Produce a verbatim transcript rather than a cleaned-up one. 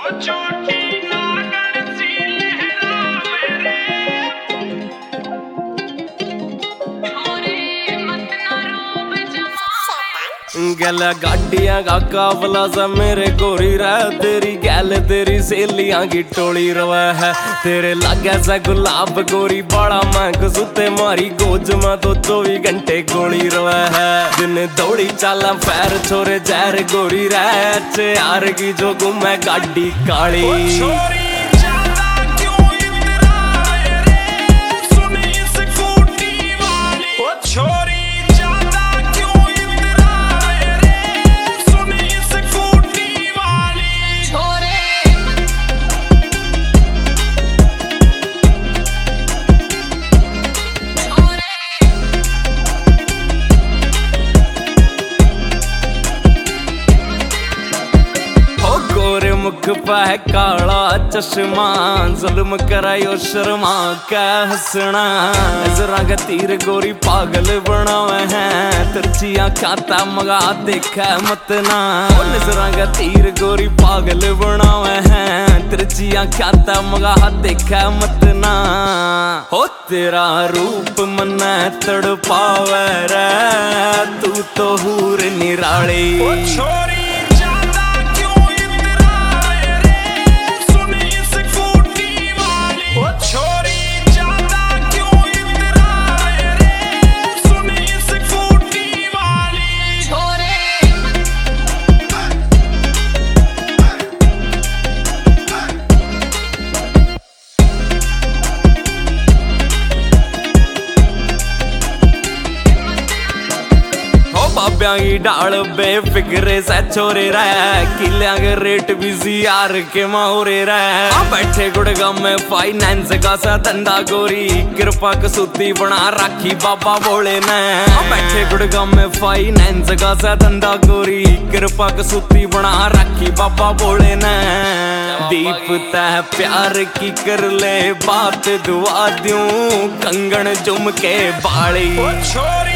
गला गाडियां का काफला सा मेरे गोरी रह तेरी गैल तेरी सहेलियां की टोली रवा है तेरे लागे सा गुलाब गोरी बड़ा मैं सुते मारी गोज में तो चौबी घंटे गोली रवा है दिन दौड़ी चाला पैर छोरे जहर गोरी रह यार की जो घूमे गाड़ी काली मुख पे काला चश्मा जुल्म करायो शर्मा का हंसना जरा का तीर गोरी पागल बनावे हैं तिरछियां खाता मगा देखा मत ना जरा का तीर गोरी पागल बनावे हैं तिरछियां खाता मगा देखा मत ना हो तेरा रूप मन तड़पावे रे तू तो हूर निराली बाबियां की डाल बेफिक्रे से छोरे रह किलियां के रेट भी यार के माहौरे रह बैठे गुड़गांव में फाइनेंस का सा धंधा गोरी कृपा कसूती बना राखी बाबा बोले ने बैठे गुड़गांव में फाइनेंस का सा धंधा गोरी कृपा कसूती बना राखी बाबा बोले ने दीप तह प्यार की कर ले बात दुआ दूं कंगन जुम के बाली छोरी